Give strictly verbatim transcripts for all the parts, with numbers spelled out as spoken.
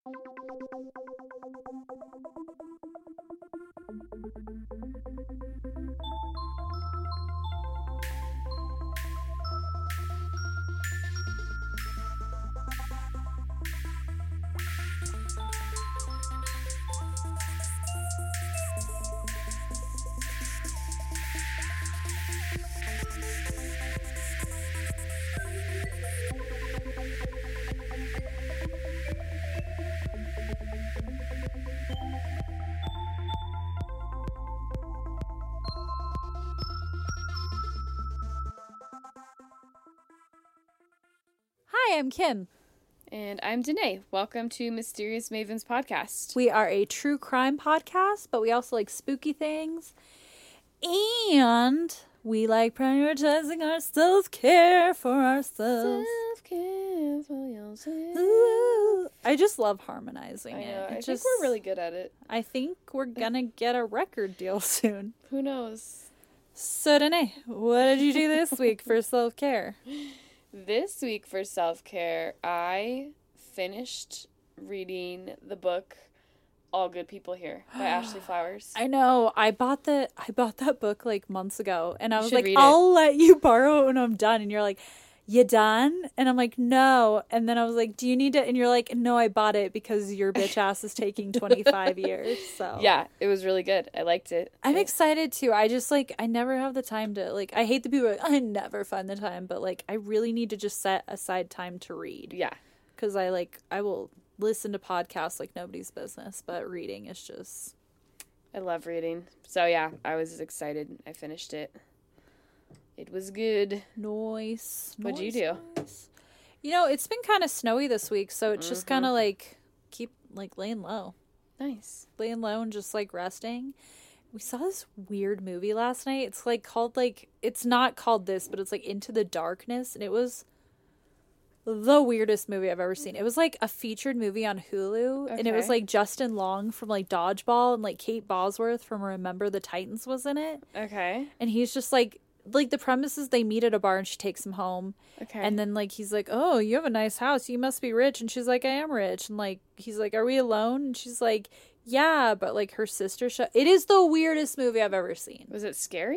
Hi, I'm Kim. And I'm Danae. Welcome to Mysterious Mavens Podcast. We are a true crime podcast, but we also like spooky things. And we like prioritizing our self-care for ourselves. Self-care for yourself. Ooh, I just love harmonizing I it. know. it I just, think we're really good at it. I think we're gonna get a record deal soon. Who knows? So, Danae, what did you do this week for self-care? This week for self-care, I finished reading the book All Good People Here by Ashley Flowers. I know. I bought the I bought that book like months ago, and I was should like, read I'll let you borrow it when I'm done. And you're like, you done? And I'm like, no. And then I was like, do you need it? And you're like, no, I bought it because your bitch ass is taking twenty-five years. So Yeah, it was really good. I liked it. I'm it, excited too. I just like I never have the time to like. I hate the people. Like, I never find the time, but like I really need to just set aside time to read. Yeah, because I like I will listen to podcasts like nobody's business, but reading is just. I love reading. So yeah, I was excited. I finished it. It was good. Nice. What'd you Nice, do? nice. You know, it's been kind of snowy this week, so it's just Mm-hmm. kind of like keep like laying low, Nice. laying low and just like resting. We saw this weird movie last night. It's like called like it's not called this, but it's like Into the Darkness, and it was the weirdest movie I've ever seen. It was like a featured movie on Hulu, and it was Okay. like Justin Long from like Dodgeball, and like Kate Bosworth from Remember the Titans was in it, Okay. and he's just like. Like, the premise is they meet at a bar and she takes him home. Okay. And then, like, he's like, oh, you have a nice house. You must be rich. And she's like, I am rich. And, like, he's like, are we alone? And she's like, yeah. But, like, her sister... Sh- it is the weirdest movie I've ever seen. Was it scary?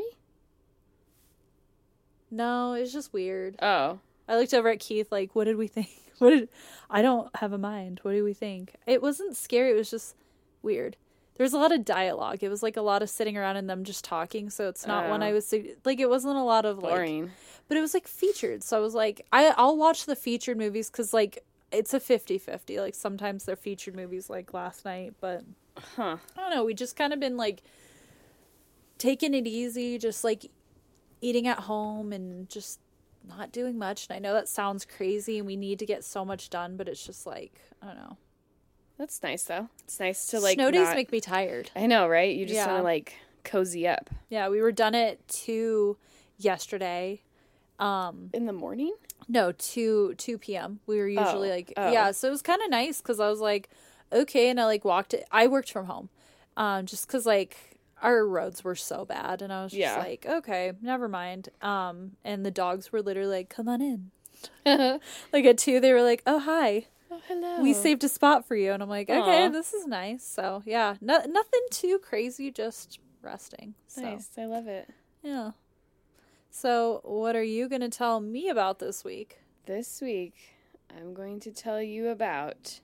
No, it's just weird. Oh. I looked over at Keith, like, what did we think? What did... I don't have a mind. What do we think? It wasn't scary. It was just weird. There's a lot of dialogue. It was, like, a lot of sitting around and them just talking. So it's not Oh. one I was... Like, it wasn't a lot of, like... Boring. But it was, like, featured. So I was like, I, I'll watch the featured movies because, like, it's a fifty-fifty. Like, sometimes they're featured movies, like, last night. But, Huh. I don't know. We just kind of been, like, taking it easy. Just, like, eating at home and just not doing much. And I know that sounds crazy and we need to get so much done. But it's just, like, I don't know. That's nice, though. It's nice to, like, Snow days not... make me tired. I know, right? You just Yeah. want to, like, cozy up. Yeah, we were done at two yesterday. Um, In the morning? no, two two p.m. We were usually Oh, like, oh. yeah. So it was kind of nice because I was like, okay, and I like walked it. I worked from home, um, just because like our roads were so bad, and I was just Yeah. like, okay, never mind. Um, and the dogs were literally like, come on in. Oh, Like at two, they were like, oh hi, hello. we saved a spot for you, and I'm like, okay, Aw. this is nice. So yeah, no, nothing too crazy, just resting. So Nice. I love it. yeah. So what are you gonna tell me about this week? This week, I'm going to tell you about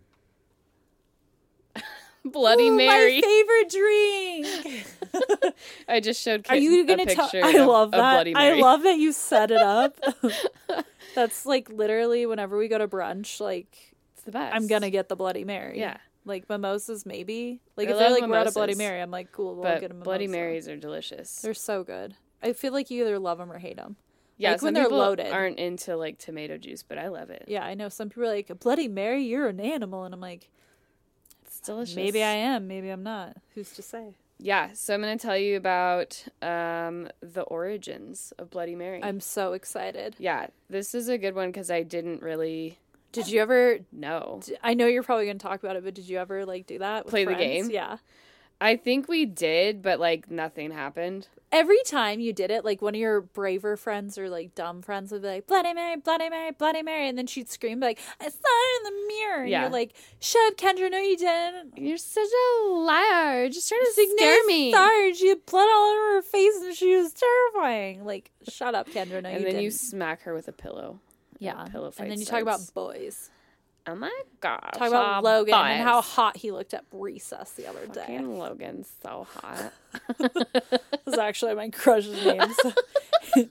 Bloody Ooh, Mary. my favorite drink. I just showed Are Kit you a gonna tell? picture I of, love of that. Bloody I Mary. love that you set it up. That's like literally whenever we go to brunch, like It's the best. I'm gonna get the Bloody Mary. Yeah. Like mimosas, maybe. Like I if they're love like we're at a Bloody mimosas, Mary, I'm like, cool, we'll But get a mimosa. Bloody Marys are delicious. They're so good. I feel like you either love them or hate them. yeah, like some when they're people loaded. aren't into like tomato juice, but I love it. Yeah, I know some people are like, Bloody Mary, you're an animal, and I'm like, It's delicious. maybe I am, maybe I'm not. Who's to say? Yeah, so I'm going to tell you about um, the origins of Bloody Mary. I'm so excited. Yeah, this is a good one because I didn't really Did you ever? know. I know you're probably gonna talk about it, but did you ever like do that? With Play the friends? game? Yeah. I think we did, but, like, nothing happened. Every time you did it, like, one of your braver friends or, like, dumb friends would be like, Bloody Mary, Bloody Mary, Bloody Mary. And then she'd scream, like, I saw it in the mirror. And Yeah. you're like, shut up, Kendra. No, you didn't. You're such a liar. Just trying to She's like, scare "No, me. Sorry, she had blood all over her face and she was terrifying. Like, shut up, Kendra. No, And you then didn't. you smack her with a pillow. yeah. A pillow fight And then you starts. talk about boys. Oh my gosh. Talk about uh, Logan and boys. how hot he looked at recess the other day. Fucking Logan's so hot. That's actually my crush's name. So. it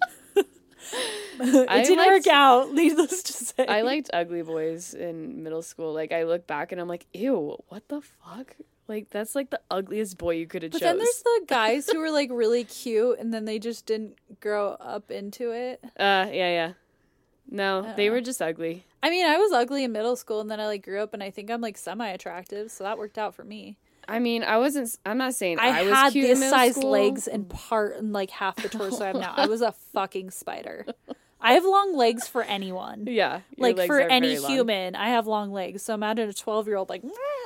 I didn't liked- work out, needless to say. I liked ugly boys in middle school. Like, I look back and I'm like, ew, what the fuck? Like, that's like the ugliest boy you could have But chose. then there's the guys who were like really cute and then they just didn't grow up into it. Uh, yeah, yeah. No, I they don't were know. just ugly. I mean, I was ugly in middle school and then I like grew up and I think I'm like semi-attractive, so that worked out for me. I mean, I wasn't, I'm not saying I, I, was had cute in this middle size school. legs and part and like half the torso I have now. I was a fucking spider. I have long legs for anyone. Yeah. your Like legs for are any very long. human, I have long legs. So imagine a twelve year old like,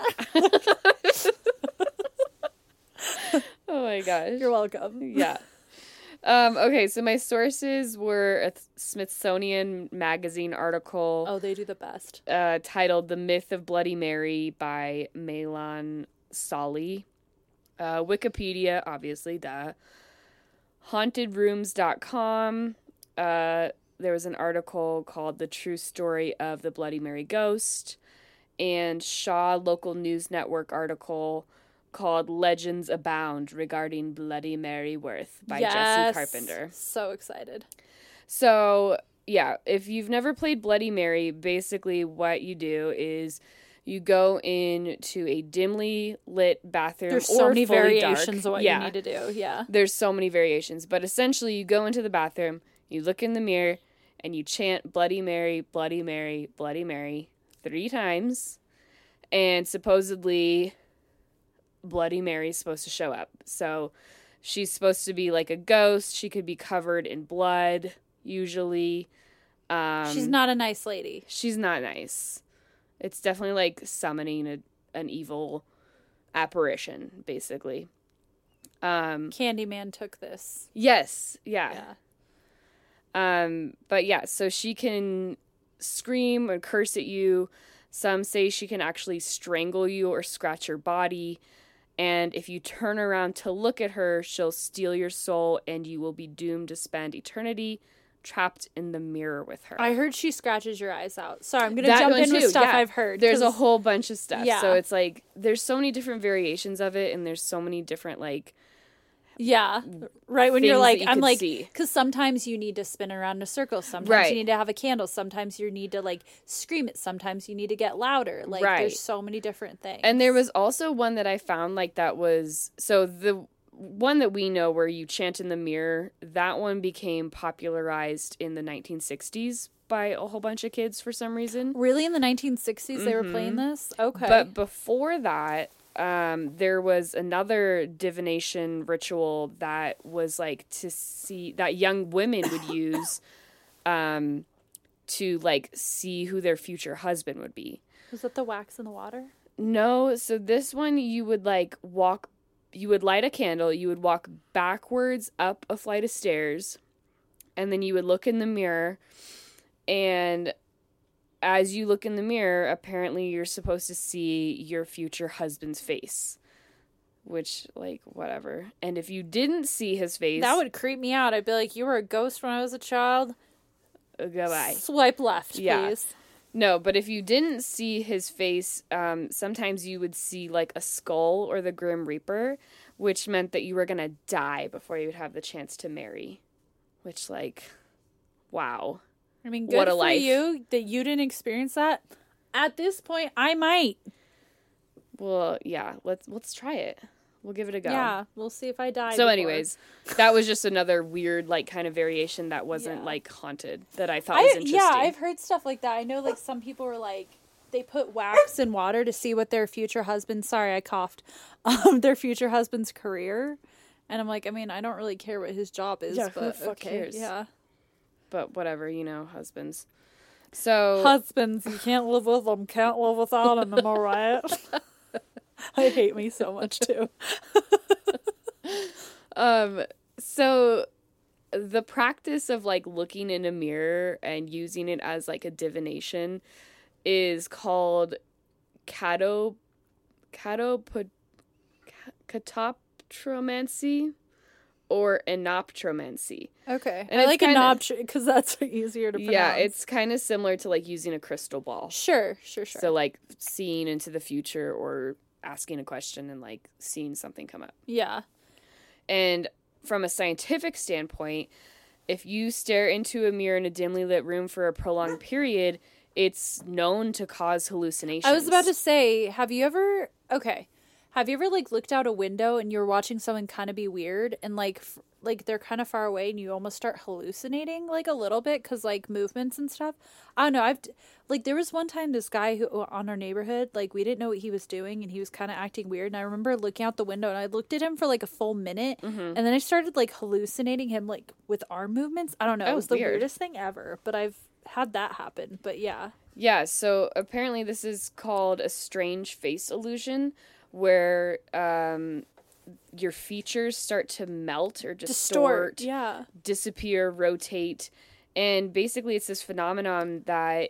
Oh my gosh. you're welcome. Yeah. Um, okay, so my sources were a Smithsonian Magazine article Oh, they do the best. uh, titled The Myth of Bloody Mary by Malon Solly. Uh, Wikipedia, obviously, duh. Haunted Rooms dot com. Uh, there was an article called The True Story of the Bloody Mary Ghost. And Shaw Local News Network article called Legends Abound Regarding Bloody Mary Worth by Jesse Yes. Carpenter. So excited. So, yeah, if you've never played Bloody Mary, basically what you do is you go into a dimly lit bathroom. There's or so many fully variations dark. of what Yeah, you need to do. Yeah. there's so many variations. But essentially, you go into the bathroom, you look in the mirror, and you chant Bloody Mary, Bloody Mary, Bloody Mary three times. And supposedly, Bloody Mary's supposed to show up. So she's supposed to be like a ghost. She could be covered in blood, usually. Um, She's not a nice lady. She's not nice. It's definitely like summoning a, an evil apparition, basically. Um, Candyman took this. yes, yeah. Yeah. Um, but yeah, so she can scream or curse at you. Some say she can actually strangle you or scratch your body. And if you turn around to look at her, she'll steal your soul and you will be doomed to spend eternity trapped in the mirror with her. I heard she scratches your eyes out. Sorry, I'm going to That jump one in with too, stuff yeah. I've heard. There's a 'cause- whole bunch of stuff. Yeah. So it's like, there's so many different variations of it, and there's so many different, like, Yeah. Right when you're things like, that you I'm could like, see. because sometimes you need to spin around in a circle. Sometimes Right. you need to have a candle. Sometimes you need to like scream it. Sometimes you need to get louder. Like Right. there's so many different things. And there was also one that I found, like, that was, so the one that we know where you chant in the mirror, that one became popularized in the nineteen sixties by a whole bunch of kids for some reason. Really in the nineteen sixties they were playing this? Okay. But before that, um, there was another divination ritual that was like to see that young women would use um, to like see who their future husband would be. Was that the wax in the water? No, so this one you would like walk, you would light a candle, you would walk backwards up a flight of stairs, and then you would look in the mirror, and as you look in the mirror, apparently you're supposed to see your future husband's face. Which, like, whatever. And if you didn't see his face, That would creep me out. I'd be like, you were a ghost when I was a child. uh, goodbye. Swipe left, Yeah. please. No, but if you didn't see his face, um, sometimes you would see like a skull or the Grim Reaper, which meant that you were gonna die before you would have the chance to marry. Which, like, wow. I mean, good What a for life. you that you didn't experience that. At this point, I might. Well, yeah, let's let's try it. We'll give it a go. Yeah, we'll see if I die. So, before. anyways, that was just another weird, like, kind of variation that wasn't Yeah. like haunted that I thought I, was interesting. yeah, I've heard stuff like that. I know, like, some people were like, they put wax in water to see what their future husband. Sorry, I coughed. Um, their future husband's career, and I'm like, I mean, I don't really care what his job is. Yeah, who but the fuck okay, cares? Yeah, But whatever, you know, husbands. So husbands, you can't live with them, can't live without them. Am I right? I hate me so much too. Um, so the practice of like looking in a mirror and using it as like a divination is called cato catopod catoptromancy or anoptromancy. Okay. And I it's like kinda- a knob because that's easier to pronounce. Yeah, it's kind of similar to like using a crystal ball. Sure, sure, sure. So like seeing into the future or asking a question and like seeing something come up. yeah. And from a scientific standpoint, if you stare into a mirror in a dimly lit room for a prolonged period, it's known to cause hallucinations. I was about to say, have you ever, okay, have you ever like looked out a window and you're watching someone kind of be weird and like, f- like they're kind of far away and you almost start hallucinating like a little bit because like movements and stuff? I don't know. I've, like, there was one time this guy who on our neighborhood, like we didn't know what he was doing and he was kind of acting weird. And I remember looking out the window and I looked at him for like a full minute Mm-hmm. and then I started like hallucinating him like with arm movements. I don't know. Oh, it was the weird. weirdest thing ever, but I've had that happen. But yeah. Yeah, so apparently this is called a strange face illusion, where um, your features start to melt or distort, Distort. Yeah. disappear, rotate. And basically it's this phenomenon that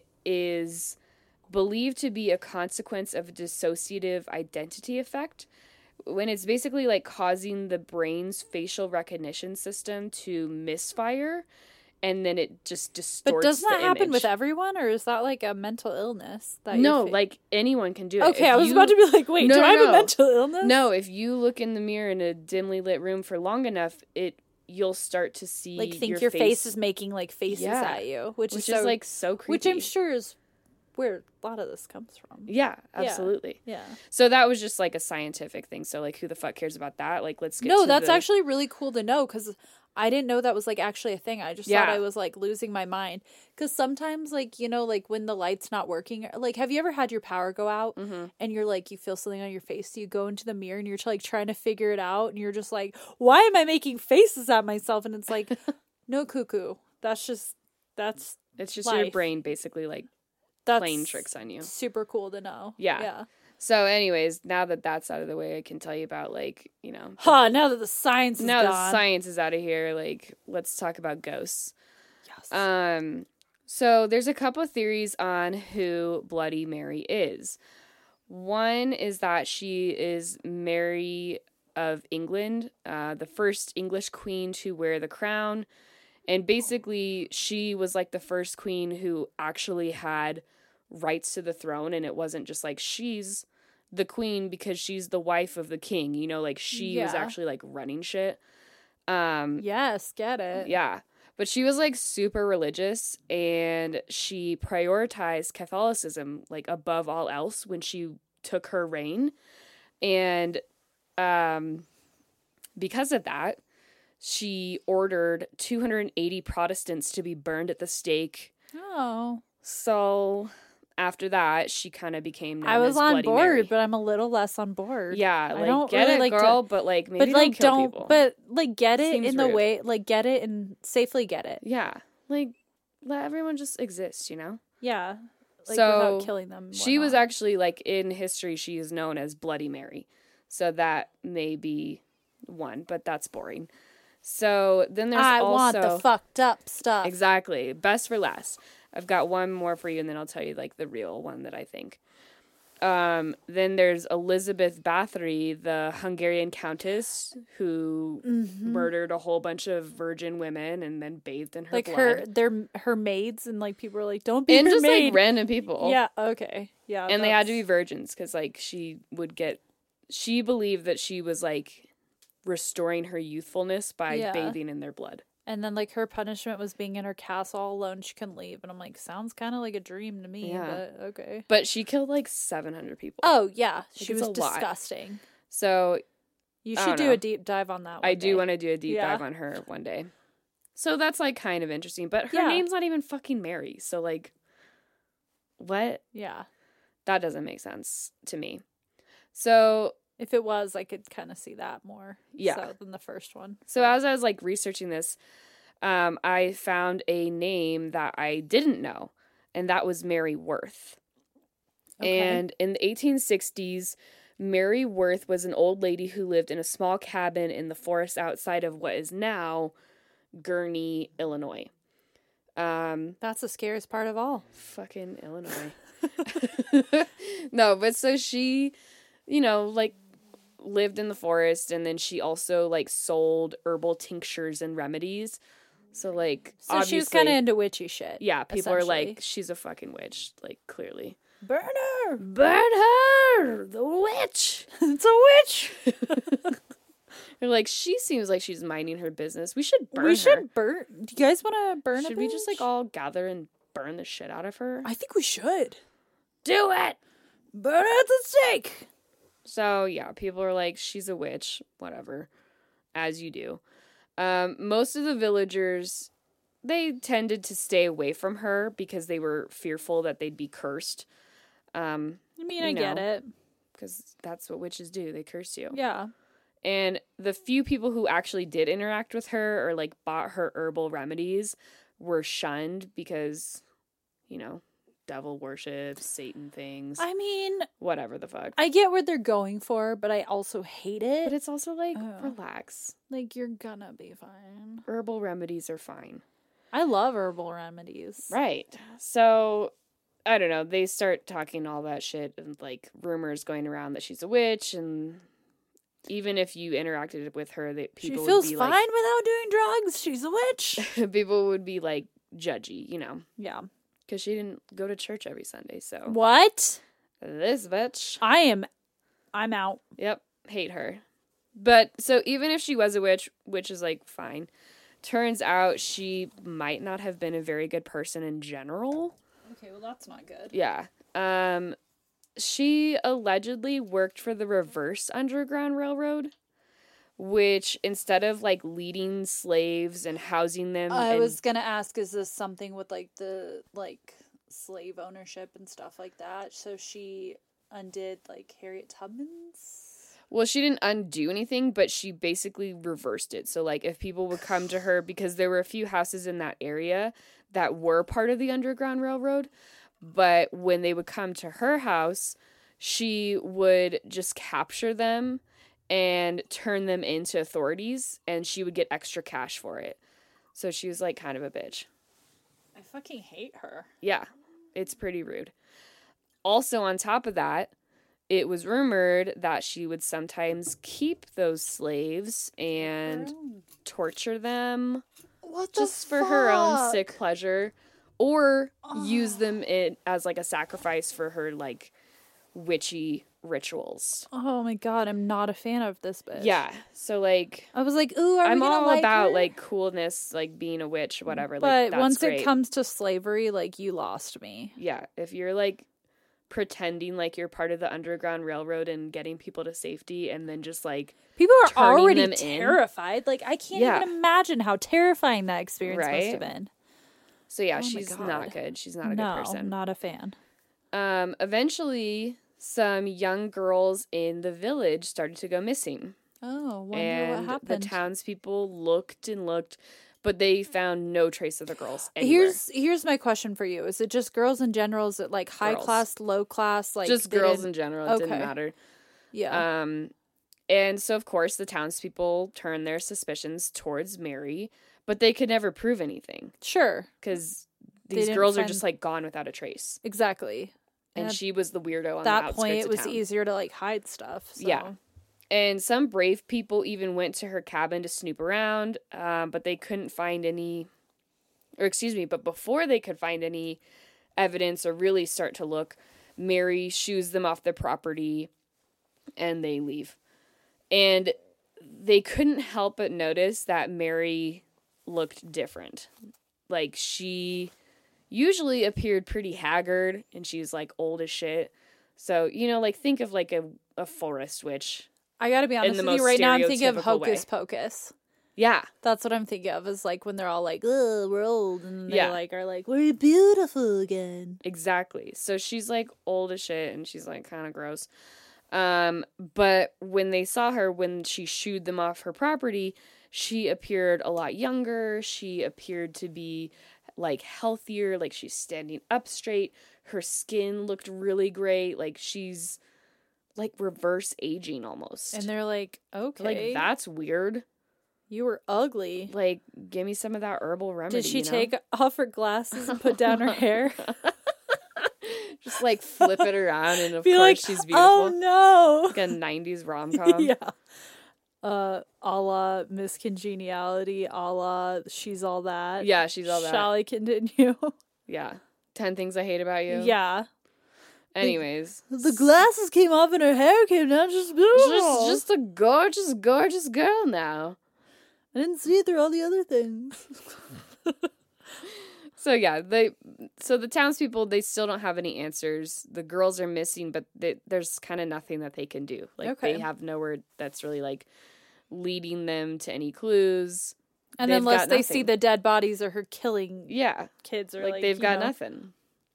is believed to be a consequence of a dissociative identity effect, when it's basically like causing the brain's facial recognition system to misfire, and then it just distorts. But doesn't that the happen image. with everyone, or is that like a mental illness? That No, you're fa- like anyone can do it. Okay, If I was you- about to be like, wait, No, do no, I have no. a mental illness? No, if you look in the mirror in a dimly lit room for long enough, it you'll start to see like think your, your, face, face is making like faces Yeah. at you, which, which is, is so, like so creepy. which I'm sure is where a lot of this comes from. Yeah, absolutely. Yeah. So that was just like a scientific thing. So like, who the fuck cares about that? Like, let's get No, to that's the- actually really cool to know because I didn't know that was like actually a thing. I just thought Yeah. I was like losing my mind because sometimes like, you know, like when the light's not working, like have you ever had your power go out Mhm. and you're like, you feel something on your face, so you go into the mirror and you're like trying to figure it out and you're just like, why am I making faces at myself? And it's like, no, cuckoo. That's just, that's, It's just your life. brain basically like that's playing tricks on you. super cool to know. Yeah. Yeah. So, anyways, now that that's out of the way, I can tell you about like you know. Huh, now that the science is now gone. the science is out of here, like let's talk about ghosts. Yes. Um, so there's a couple of theories on who Bloody Mary is. One is that she is Mary of England, uh, the first English queen to wear the crown. And basically, she was like the first queen who actually had rights to the throne. And it wasn't just like she's the queen because she's the wife of the king. You know, like she was Yeah. actually like running shit. Um, Yes, get it. yeah. But she was like super religious and she prioritized Catholicism like above all else when she took her reign. And um, because of that, she ordered two hundred eighty Protestants to be burned at the stake. Oh. So after that, she kind of became known I was as on Bloody board, Mary. but I'm a little less on board. Yeah, I like don't get really it, like to- girl, but like maybe but like don't kill don't, people. but like get it Seems in the rude. way, like get it and safely get it. yeah, like let everyone just exist, you know? Yeah, like So, without killing them. and She was whatnot. actually like in history, she is known as Bloody Mary. So that may be one, but that's boring. So then there's I also want the fucked up stuff. exactly best for last. I've got one more for you, and then I'll tell you like the real one that I think. Um, then there's Elizabeth Bathory, the Hungarian countess who Mhm. murdered a whole bunch of virgin women and then bathed in her Like blood. her, their her maids, and like people were like, "Don't be and her just maid." like random people. Yeah. Okay. Yeah. And they had to be that's- virgins because like she would get she believed that she was like restoring her youthfulness by Yeah. bathing in their blood. And then like her punishment was being in her castle all alone. She couldn't leave, and I'm like, sounds kind of like a dream to me. Yeah. But okay. But she killed like seven hundred people. Oh yeah, she it's was a lot. disgusting. So You I should don't do know. a deep dive on that one I do day. want to do a deep Yeah. dive on her one day. So that's like kind of interesting, but her Yeah. name's not even fucking Mary. So like what? Yeah. That doesn't make sense to me. So If it was, I could kind of see that more. Yeah. So, than the first one. So as I was like researching this, um, I found a name that I didn't know, and that was Mary Worth. Okay. And in the eighteen sixties, Mary Worth was an old lady who lived in a small cabin in the forest outside of what is now Gurnee, Illinois. Um, That's the scariest part of all. fucking Illinois. No, but so she, you know, like, lived in the forest, and then she also, like, sold herbal tinctures and remedies. So, like, So she was kind of into witchy shit. yeah, people are essentially. like, she's a fucking witch, like, clearly. Burn her! Burn her! The witch! It's a witch! They're like, she seems like she's minding her business. We should burn we her. should burn. Do you guys want to burn Should a we just, like, bitch? all gather and burn the shit out of her? I think we should. Do it! Burn at the stake! So, yeah, people are like, she's a witch. Whatever. As you do. Um, most of the villagers, they tended to stay away from her because they were fearful that they'd be cursed. Um, I mean, You I get know. it. because that's what witches do. They curse you. Yeah. And the few people who actually did interact with her or, like, bought her herbal remedies were shunned because, you know, devil worship, Satan things, I mean, whatever the fuck. I get what they're going for, but I also hate it. But it's also like, Oh. relax. Like, you're gonna be fine. Herbal remedies are fine. I love herbal remedies. Right. So, I don't know. They start talking all that shit and, like, rumors going around that she's a witch. And even if you interacted with her, that She people feels would be fine like, without doing drugs. She's a witch. people would be, like, judgy, you know, Yeah. because she didn't go to church every Sunday. So, What? this bitch. I am. I'm out. Yep, hate her. But so even if she was a witch, which is like fine, turns out she might not have been a very good person in general. Okay, well, that's not good. Yeah. Um she allegedly worked for the reverse Underground Railroad, which instead of like leading slaves and housing them I and- was gonna ask, is this something with like the like slave ownership and stuff like that? So she undid like Harriet Tubman's. Well, she didn't undo anything, but she basically reversed it. So, like, if people would come to her, because there were a few houses in that area that were part of the Underground Railroad, but when they would come to her house, she would just capture them and turn them into authorities, and she would get extra cash for it. So she was, like, kind of a bitch. I fucking hate her. Yeah, it's pretty rude. Also, on top of that, it was rumored that she would sometimes keep those slaves and torture them What just for her own sick pleasure, or use them in, as like a sacrifice for her like witchy rituals. Oh my god, I'm not a fan of this bitch. Yeah, so like I was like, ooh, are I'm we gonna all like about her? like coolness, like being a witch, whatever. But like, that's once great. it comes to slavery, like you lost me. Yeah, if you're like pretending like you're part of the Underground Railroad and getting people to safety and then just like People are turning already them in. terrified. Like I can't Yeah. even imagine how terrifying that experience must Right? have been. so yeah, Oh my she's God. not good. She's not a no, good person. not a fan. Um eventually some young girls in the village started to go missing. Oh, wonder and what happened. the townspeople looked and looked, but they found no trace of the girls anywhere. Here's here's my question for you: is it just girls in general? Is it like high Girls. class, low class? Like just they girls didn't- in general. It didn't Okay. matter. Yeah. Um, and so, of course, the townspeople turned their suspicions towards Mary, but they could never prove anything sure. because They these didn't girls are find- just like gone without a trace. Exactly. And at she was the weirdo on that the outskirts point, it of was town. easier to like hide stuff. So. Yeah. And some brave people even went to her cabin to snoop around, um, but they couldn't find any, or excuse me, but before they could find any evidence or really start to look, Mary shoos them off their property and they leave. And they couldn't help but notice that Mary looked different. Like, she usually appeared pretty haggard and she's like old as shit. So, you know, like think of like a, a forest witch. I gotta be honest the with you. most Right now, I'm thinking of stereotypical Hocus way. Pocus. Yeah. That's what I'm thinking of. Is like when they're all like, "Oh, we're old," and they Yeah. like are like, "We're beautiful again." Exactly. So she's like old as shit and she's like kind of gross. Um, but when they saw her, when she shooed them off her property, she appeared a lot younger. She appeared to be like healthier, like she's standing up straight. Her skin looked really great. Like she's like reverse aging almost. And they're like, okay. Like, that's weird. You were ugly. Like, give me some of that herbal remedy. Did she you know? take off her glasses and put down her hair? Just like flip it around and of Be course like, she's beautiful. oh no. Like a nineties rom-com. Yeah. Uh, a la Miss Congeniality, a la She's All That. Yeah, She's All That. Shall I continue? Yeah. ten Things I Hate About You. Yeah. Anyways. The glasses came off and her hair came down. Just beautiful. Just, just a gorgeous, gorgeous girl now. I didn't see it through all the other things. So yeah, they so the townspeople, they still don't have any answers. The girls are missing, but they, there's kind of nothing that they can do. Like Okay. they have nowhere that's really like leading them to any clues. And They've unless got they nothing. see the dead bodies or her killing Yeah, kids or like, like, they've you got know. nothing.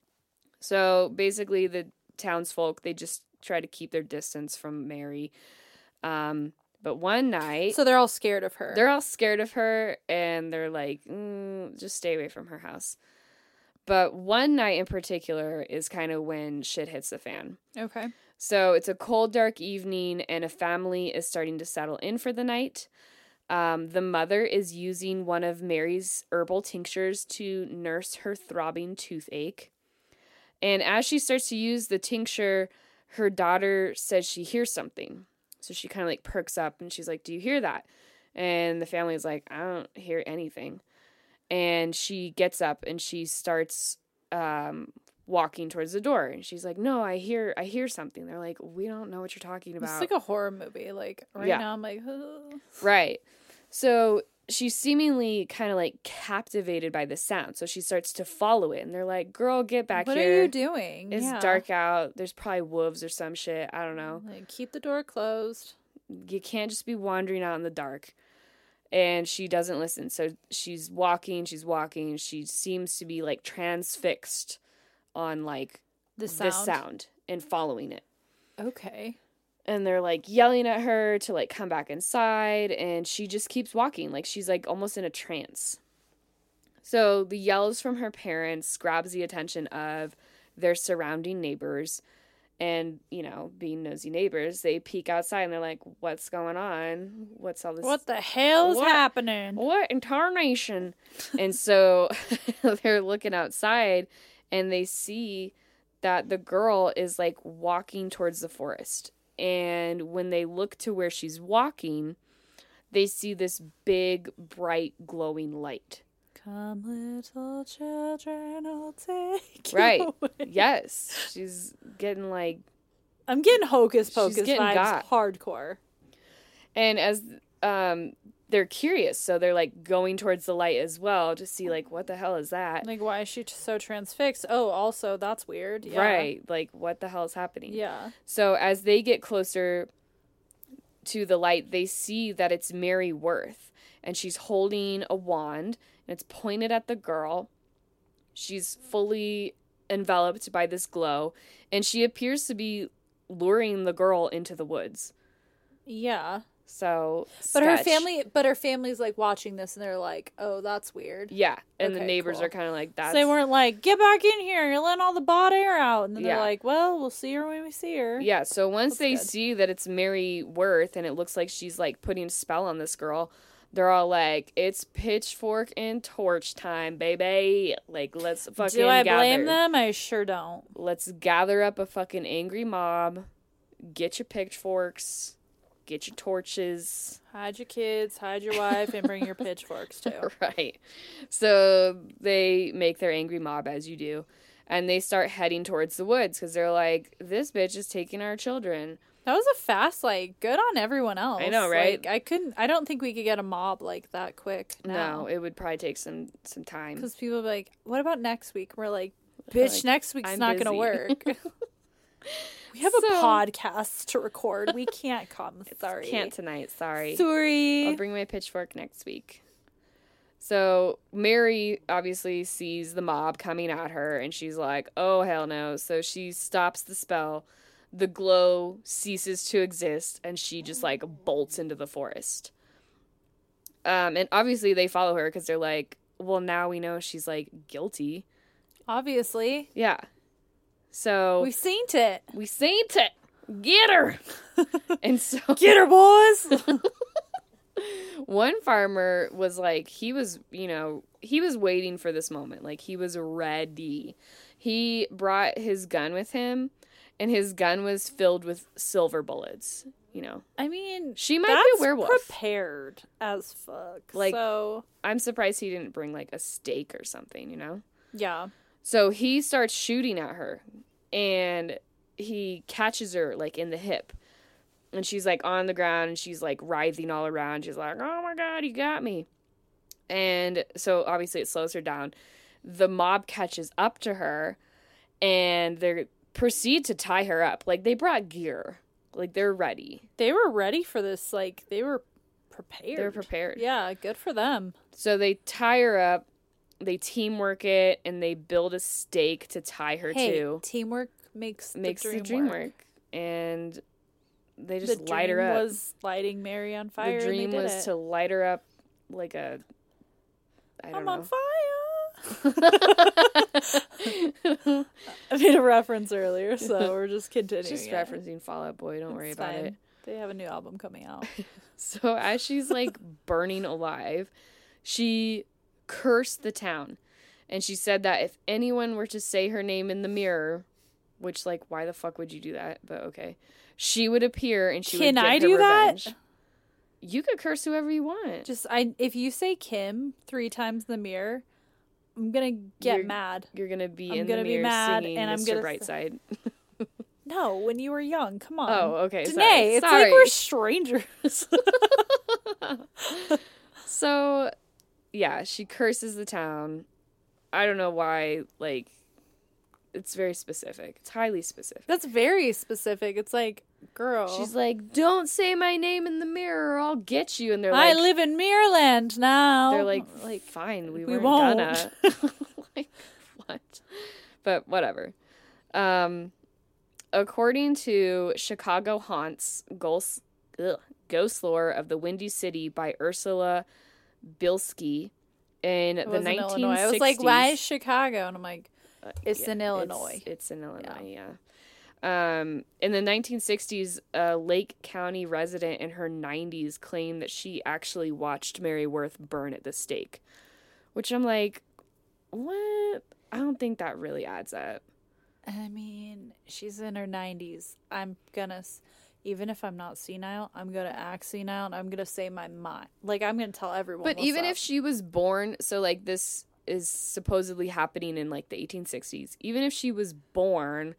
So basically, the townsfolk, they just try to keep their distance from Mary. Um, but one night, So they're all scared of her. they're all scared of her, and they're like, mm, just stay away from her house. But one night in particular is kind of when shit hits the fan. Okay. So it's a cold, dark evening, and a family is starting to settle in for the night. Um, the mother is using one of Mary's herbal tinctures to nurse her throbbing toothache. And as she starts to use the tincture, her daughter says she hears something. So she kind of like perks up and she's like, do you hear that? And the family is like, I don't hear anything. And she gets up and she starts um, walking towards the door. And she's like, no, I hear I hear something. They're like, we don't know what you're talking about. It's like a horror movie. Like, right Yeah. now I'm like, ugh. Right. So she's seemingly kind of like captivated by the sound. So she starts to follow it. And they're like, girl, get back What here. are you doing? It's Yeah. dark out. There's probably wolves or some shit. I don't know. Like, keep the door closed. You can't just be wandering out in the dark. And she doesn't listen. So she's walking, she's walking. She seems to be like transfixed on like The sound. the sound and following it. Okay. And they're like yelling at her to like come back inside. And she just keeps walking. Like she's like almost in a trance. So the yells from her parents grabs the attention of their surrounding neighbors. And, you know, being nosy neighbors, they peek outside and they're like, what's going on? What's all this? What the hell's What? happening? What in tarnation? And so they're looking outside and they see that the girl is like walking towards the forest. And when they look to where she's walking, they see this big, bright, glowing light. Come, little children, I'll take you Right. away. Yes. She's getting like, I'm getting hocus pocus She's getting vibes got. hardcore. and as um they're curious, so they're like going towards the light as well to see like, what the hell is that? Like, why is she t- so transfixed? Oh, also, that's weird. Yeah. Right. Like, what the hell is happening? Yeah. So as they get closer to the light, they see that it's Mary Worth, and she's holding a wand, and it's pointed at the girl. She's fully enveloped by this glow, and she appears to be luring the girl into the woods. Yeah. So, But her sketch. family, but her family's like watching this, and they're like, "Oh, that's weird." Yeah, and the Okay, neighbors cool. are kind of like, that's... So they weren't like, "Get back in here! You're letting all the bot air out." And then Yeah. they're like, "Well, we'll see her when we see her." Yeah, so once That's they good. see that it's Mary Worth and it looks like she's like putting a spell on this girl, they're all like, it's pitchfork and torch time, baby. Like, let's fucking Do I gather. blame them? I sure don't. Let's gather up a fucking angry mob, get your pitchforks, get your torches. Hide your kids, hide your wife, and bring your pitchforks too. Right. So they make their angry mob, as you do, and they start heading towards the woods because they're like, this bitch is taking our children. That was a fast, like, good on everyone else. I know, right? Like, I couldn't, I don't think we could get a mob like that quick now. No, it would probably take some, some time. Because people would be like, what about next week? We're like, bitch, Like, next week's I'm not going to busy. work. We have So- a podcast to record. We can't come. Sorry. Can't tonight, sorry. Sorry. I'll bring my pitchfork next week. So Mary obviously sees the mob coming at her and she's like, oh, hell no. So she stops the spell. The glow ceases to exist and she just like bolts into the forest. Um, and obviously they follow her because they're like, well, now we know she's like guilty. Obviously. Yeah. So We've seen it. we seen it. Get her! And so... Get her, boys! One farmer was like, he was, you know, he was waiting for this moment. Like, he was ready. He brought his gun with him, and his gun was filled with silver bullets, you know. I mean, she might that's be a werewolf. Prepared as fuck. Like, so... I'm surprised he didn't bring, like, a stake or something, you know? Yeah. So he starts shooting at her, and he catches her, like, in the hip. And she's, like, on the ground, and she's, like, writhing all around. She's like, oh, my God, you got me. And so, obviously, it slows her down. The mob catches up to her, and they proceed to tie her up. Like, they brought gear. Like, they're ready. They were ready for this. Like, they were prepared. They're prepared. Yeah, good for them. So they tie her up, they teamwork it, and they build a stake to tie her hey, to. Teamwork makes the makes dream the dream work. work. And they just the light her dream up. was lighting Mary on fire. The dream and they did was it. to light her up like a... I don't I'm know. on fire. I made a reference earlier, so we're just continuing. Just it. referencing Fall Out Boy. Don't It's worry about fine. it. They have a new album coming out. So as she's like burning alive, she cursed the town. And she said that if anyone were to say her name in the mirror, which, like, why the fuck would you do that? But okay. She would appear and she Can would get I her do revenge. that? You could curse whoever you want. Just I if you say Kim three times in the mirror, I'm gonna get You're- mad. You're going to be I'm in gonna the be mirror mad, singing and I'm Mister gonna s- Brightside. No, when you were young. Come on. Oh, okay. Danae, Sorry. it's Sorry. like we're strangers. So, yeah, she curses the town. I don't know why, like, it's very specific. It's highly specific. That's very specific. It's like, girl. She's like, don't say my name in the mirror or I'll get you. And they're I like, live in Mirrorland now. they're like, like fine, we, we weren't won't. gonna. Like, what? But whatever. Um, according to Chicago Haunts, Ghost, ugh, Ghost Lore of the Windy City by Ursula Bilski in it the was in nineteen sixties. Illinois. I was like, why is Chicago? And I'm like, Uh, It's in Illinois. It's, it's in Illinois, yeah. Um, in the nineteen sixties, a Lake County resident in her nineties claimed that she actually watched Mary Worth burn at the stake. Which I'm like, what? I don't think that really adds up. I mean, she's in her nineties. I'm gonna, s- even if I'm not senile, I'm gonna act senile and I'm gonna say my mind. Like, I'm gonna tell everyone. But what's even up. if she was born, so like this is supposedly happening in like the eighteen sixties, even if she was born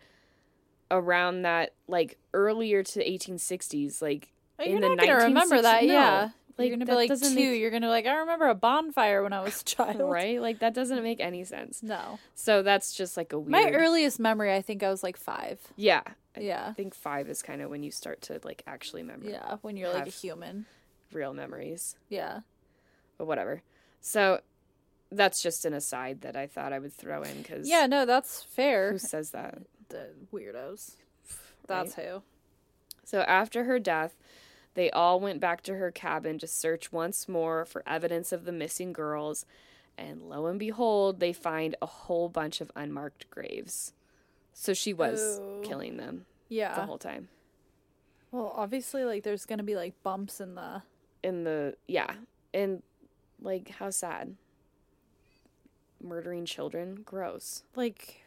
around that, like earlier to the eighteen sixties, like Oh, in you're the not gonna remember that, no. yeah. Like, you're gonna that be like two. doesn't make- You're gonna be like, I remember a bonfire when I was a child. right? Like that doesn't make any sense. No. So that's just like a weird. My earliest memory, I think I was like five. Yeah. I Yeah. think five is kind of when you start to like actually remember Yeah, when you're like a Have- human. real memories, Yeah. but whatever. So that's just an aside that I thought I would throw in because Yeah, no, that's fair. who says that? The weirdos. That's who. So after her death, they all went back to her cabin to search once more for evidence of the missing girls, and lo and behold, they find a whole bunch of unmarked graves. So she was Ooh. killing them Yeah. the whole time. Well, obviously, like, there's gonna be like bumps in the. In the yeah, and like how sad. Murdering children, gross. Like,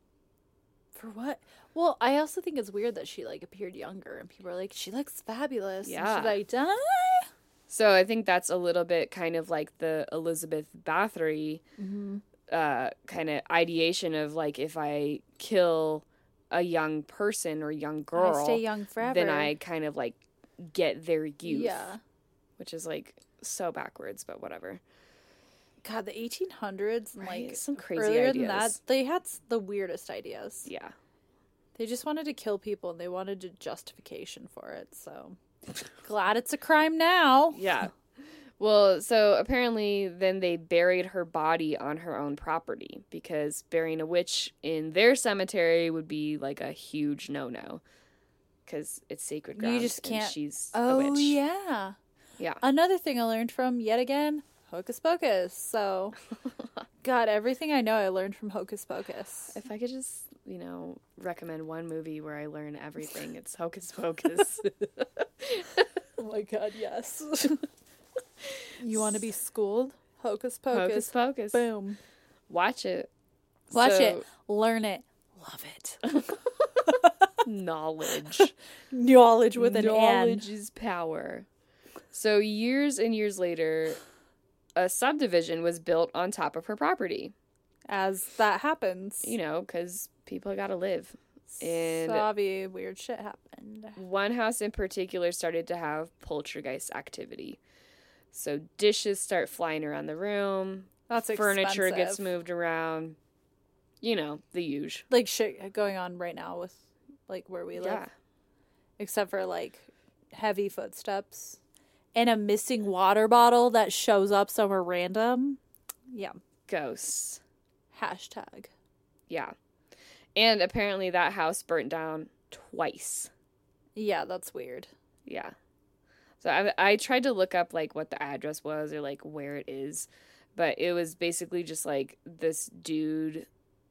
for what? Well, I also think it's weird that she like appeared younger, and people are like, she looks fabulous. And Yeah. should I die? So I think that's a little bit kind of like the Elizabeth Bathory Mm-hmm. uh, kind of ideation of like if I kill a young person or young girl, I stay young forever. then I kind of like get their youth. Yeah. Which is like so backwards, but whatever. God, the eighteen hundreds and Right? like Some crazy earlier ideas. than that, they had s- the weirdest ideas. Yeah. They just wanted to kill people, and they wanted a justification for it. So glad it's a crime now. Yeah. Well, so apparently then they buried her body on her own property because burying a witch in their cemetery would be like a huge no-no because it's sacred ground. You just and can't- she's a Oh witch. yeah. Yeah. Another thing I learned from yet again, Hocus Pocus. So, God, everything I know I learned from Hocus Pocus. If I could just, you know, recommend one movie where I learn everything, it's Hocus Pocus. Oh my god, yes. You want to be schooled? Hocus Pocus. Hocus Pocus. Boom. Watch it. Watch So, it. Learn it. Love it. Knowledge. Knowledge with an N. Knowledge is power. So years and years later, a subdivision was built on top of her property. As that happens. You know, because people got to live. And Savvy, weird shit happened. One house in particular started to have poltergeist activity. So dishes start flying around the room. That's Furniture expensive. gets moved around. You know, the usual. Like shit going on right now with like where we live. Yeah. Except for like heavy footsteps and a missing water bottle that shows up somewhere random. Yeah. Ghosts. Hashtag. Yeah. And apparently that house burnt down twice. Yeah, that's weird. Yeah. So I, I tried to look up, like, what the address was or, like, where it is. But it was basically just, like, this dude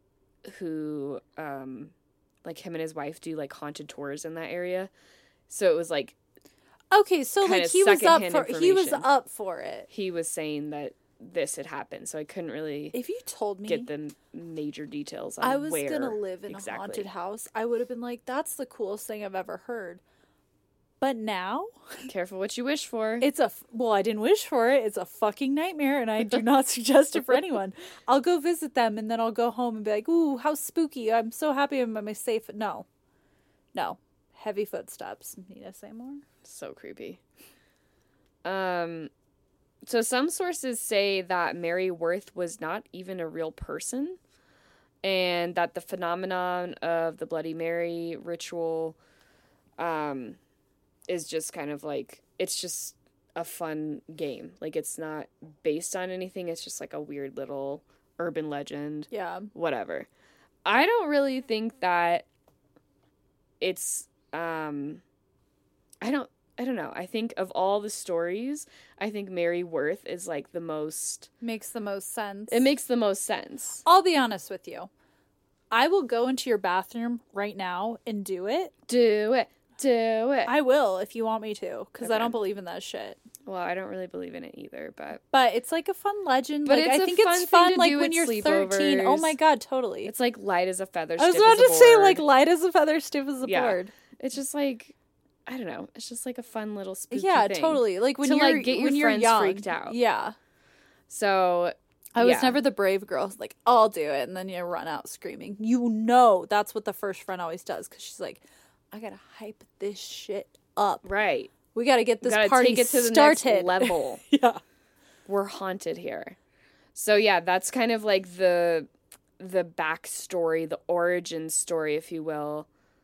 who, um, like, him and his wife do, like, haunted tours in that area. So it was, like... Okay, so, Kinda like, he was up secondhand for he was information. up for it. He was saying that this had happened, so I couldn't really If you told me get the major details on I was where gonna live in exactly. a haunted house, I would have been like, that's the coolest thing I've ever heard. But now, Careful what you wish for. it's a, f- well, I didn't wish for it. It's a fucking nightmare, and I do not suggest it for anyone. I'll go visit them, and then I'll go home and be like, ooh, how spooky. I'm so happy I'm at my safe. No. No. Heavy footsteps. Need I say more? So creepy. Um, so some sources say that Mary Worth was not even a real person, and that the phenomenon of the Bloody Mary ritual, um, is just kind of like, it's just a fun game. Like, it's not based on anything. It's just like a weird little urban legend. Yeah. Whatever. I don't really think that it's, um, I don't, I don't know. I think of all the stories, I think Mary Worth is like the most, Makes the most sense. it makes the most sense. I'll be honest with you. I will go into your bathroom right now and do it. Do it. Do it. I will if you want me to, because I Okay. don't believe in that shit. Well, I don't really believe in it either, but But it's like a fun legend. But like, it's I a think fun it's thing fun to like do when at you're thirteen. Oh sleepovers. my god, totally. it's like light as a feather. I was stiff about as a to say board. like light as a feather, stiff as a Yeah. board. It's just like, I don't know. It's just like a fun little spooky Yeah, thing. totally. Like when To, you're like, get your when you're friends young. freaked out. Yeah. So I was yeah. never the brave girl who's like, I'll do it, and then you run out screaming. You know that's what the first friend always does, because she's like, I gotta hype this shit up. right. We gotta get this Gotta party take it to the started. next level. Yeah. We're haunted here. So yeah, that's kind of like the the backstory, the origin story, if you will,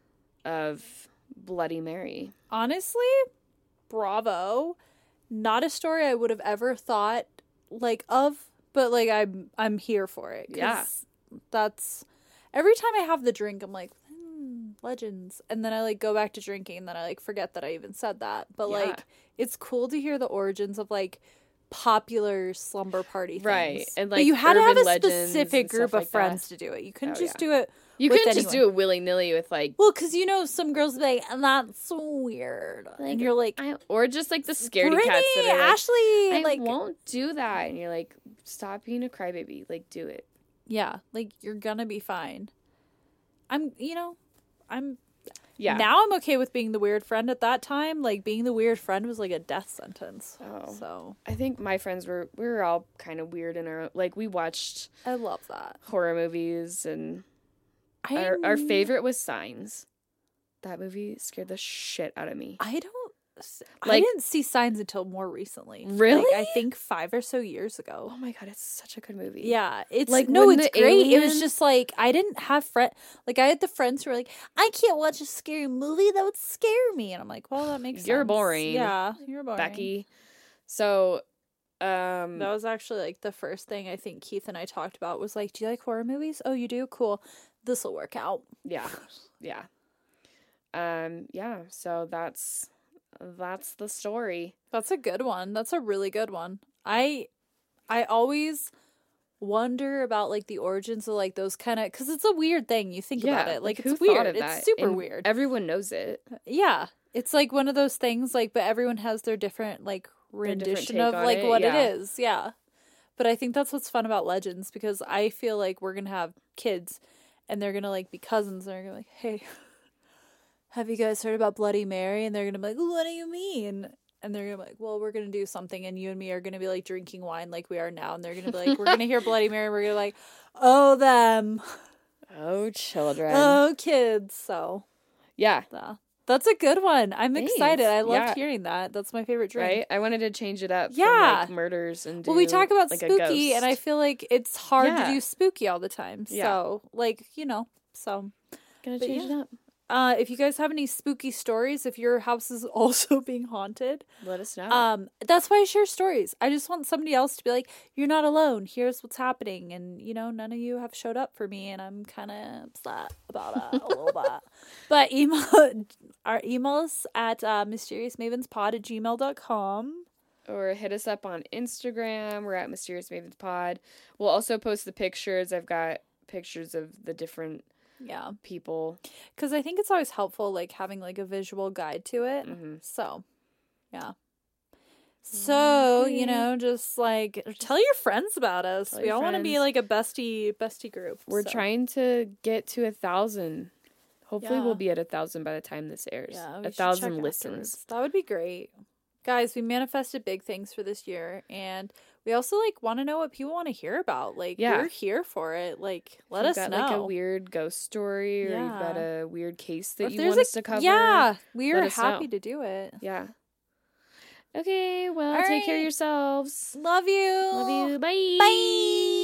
of Bloody Mary. Honestly, bravo. Not a story I would have ever thought like of, but like I'm I'm here for it. 'Cause Yeah. that's every time I have the drink, I'm like, hmm, legends, and then I like go back to drinking, and then I like forget that I even said that. But Yeah. like, it's cool to hear the origins of like popular slumber party things. Right, and, but like, you had to have urban a legends specific and group stuff of like friends that. to do it. You couldn't Oh, just yeah. do it. You with couldn't just anyone. do it willy nilly with like, Well, because you know some girls be like, and that's weird, and you're like, I, or just like the scaredy Brittany, cats that are like, Ashley, I like, won't do that, and you're like, stop being a crybaby, like do it. yeah, like you're gonna be fine. I'm, you know, I'm. Yeah. Now I'm okay with being the weird friend. At that time, like being the weird friend was like a death sentence. Oh. So I think my friends were we were all kind of weird in our, like, we watched I love that. horror movies, and I our our favorite was Signs. That movie scared the shit out of me. I don't. I Like- didn't see Signs until more recently. Really? Like, I think five or so years ago. Oh my god, it's such a good movie. Yeah, it's Like, like no, when it's the great. It was aliens- just like I didn't have friend like I had the friends who were like, I can't watch a scary movie that would scare me, and I'm like, well, that makes You're sense. boring. Yeah, you're boring, Becky. So, um, That was actually like the first thing I think Keith and I talked about was like, do you like horror movies? Oh, you do? Cool. This will work out. yeah, yeah, um, yeah. So that's that's the story. That's a good one. That's a really good one. I I always wonder about like the origins of like those kind of, because it's a weird thing. You think Yeah, about it, like, who it's thought weird. of It's that? super And weird. Everyone knows it. Yeah, it's like one of those things, like, but everyone has their different like Their different rendition take of on like it, what yeah. it is. Yeah, but I think that's what's fun about Legends, because I feel like we're gonna have kids, and they're gonna like be cousins, and they're gonna be like, hey, have you guys heard about Bloody Mary? And they're gonna be like, what do you mean? And they're gonna be like, well, we're gonna do something, and you and me are gonna be like drinking wine like we are now, and they're gonna be like, we're gonna hear Bloody Mary, and we're gonna be like, oh them, Oh, children. oh kids. So yeah. yeah, that's a good one. I'm Thanks. excited. I loved Yeah. hearing that. That's my favorite drink. Right? I wanted to change it up Yeah. from like murders and do Well, we talk about like a spooky, and I ghost. feel like it's hard Yeah. to do spooky all the time. Yeah. So, like, you know, so Gonna but change yeah. it up. uh, if you guys have any spooky stories, if your house is also being haunted, Let us know. um, that's why I share stories. I just want somebody else to be like, you're not alone. Here's what's happening, and you know, none of you have showed up for me, and I'm kind of upset about it a little bit. But email our emails at uh, mysteriousmavenspod at gmail dot com. Or hit us up on Instagram. We're at Mysterious Mavens Pod. We'll also post the pictures. I've got pictures of the different Yeah, people. because I think it's always helpful, like, having like a visual guide to it. Mm-hmm. So, yeah. So, Okay. you know, just like tell your friends about us. Tell We your all want to be friends. like a bestie bestie group. We're so. trying to get to a thousand. Hopefully, Yeah. we'll be at a thousand by the time this airs. Yeah, we a should check thousand afterwards. listens. That would be great. Guys, we manifested big things for this year, and we also like want to know what people want to hear about. Like, Yeah. we're here for it. Like, let If us you've got know. like a weird ghost story, or you've got Yeah. a weird case Or that if you there's want a- us to cover. Yeah, we are let us happy know. to do it. Yeah. Okay, well, All take care of right. yourselves. Love you. Love you. Bye. Bye.